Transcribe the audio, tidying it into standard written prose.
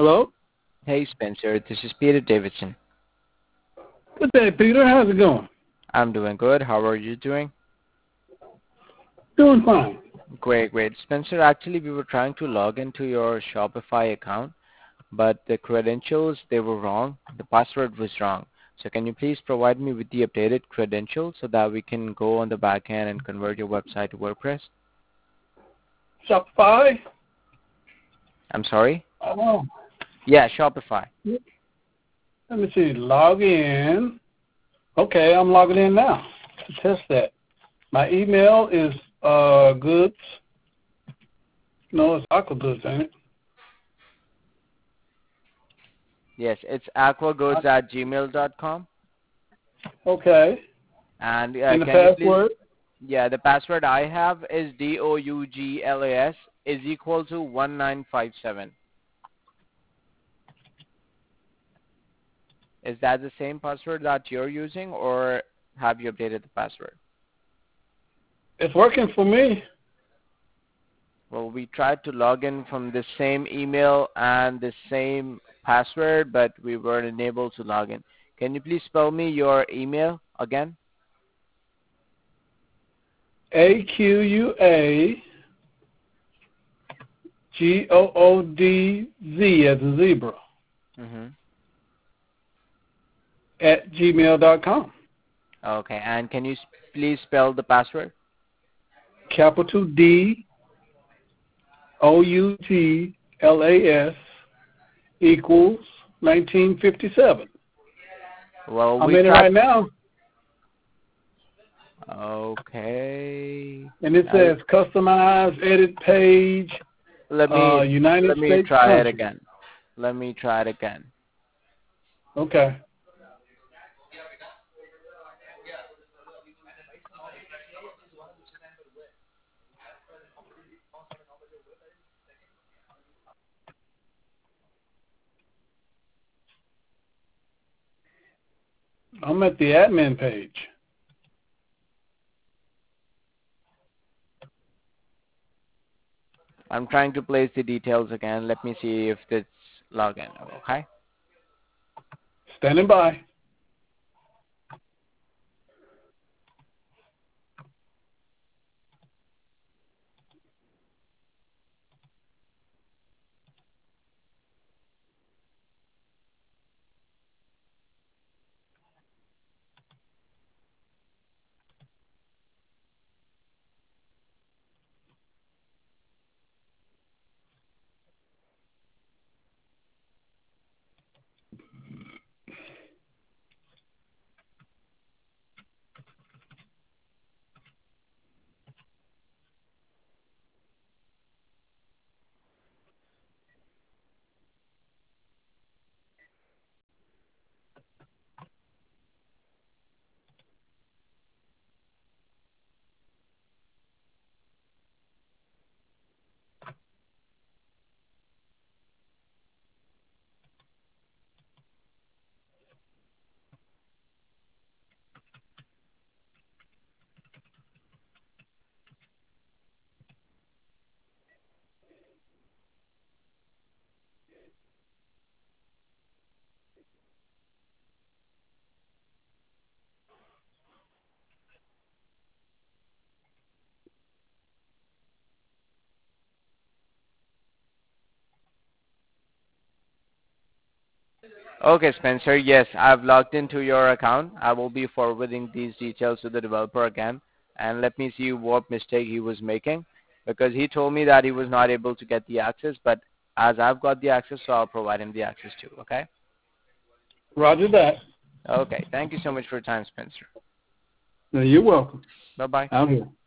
Hello? Hey Spencer, this is Peter Davidson. Good day, Peter. How's it going? I'm doing good. How are you doing? Doing fine. Great, great. Spencer, actually we were trying to log into your Shopify account, but the credentials, they were wrong. The password was wrong. So can you please provide me with the updated credentials so that we can go on the back end and convert your website to WordPress? Shopify? I'm sorry? Oh. Yeah, Shopify. Let me see. Log in. Okay, I'm logging in now to test that. My email is goods. No, it's aquagoods, ain't it? Yes, it's aquagoods@gmail.com. Okay. And And the can you please, password? yeah, the password I have is DOUGLAS is equal to 1957. Is that the same password that you're using, or have you updated the password? It's working for me. Well, we tried to log in from the same email and the same password, but we weren't able to log in. Can you please spell me your email again? AQUAGOODZ as a zebra Mm-hmm. @gmail.com. Okay, and can you please spell the password? Capital DOUGLAS equals 1957. Well, I'm we in it tried. right now, Okay. and it says customize, edit page, Let me United let me States try it country. again. Let me try it again. Okay. I'm at the admin page. I'm trying to place the details again. Let me see if it's login. Okay. Standing by. Okay, Spencer. Yes, I've logged into your account. I will be forwarding these details to the developer again, and let me see what mistake he was making, because he told me that he was not able to get the access, but as I've got the access, so I'll provide him the access too. Okay. Roger that. Okay. Thank you so much for your time, Spencer. Now, you're welcome. Bye bye. Out here.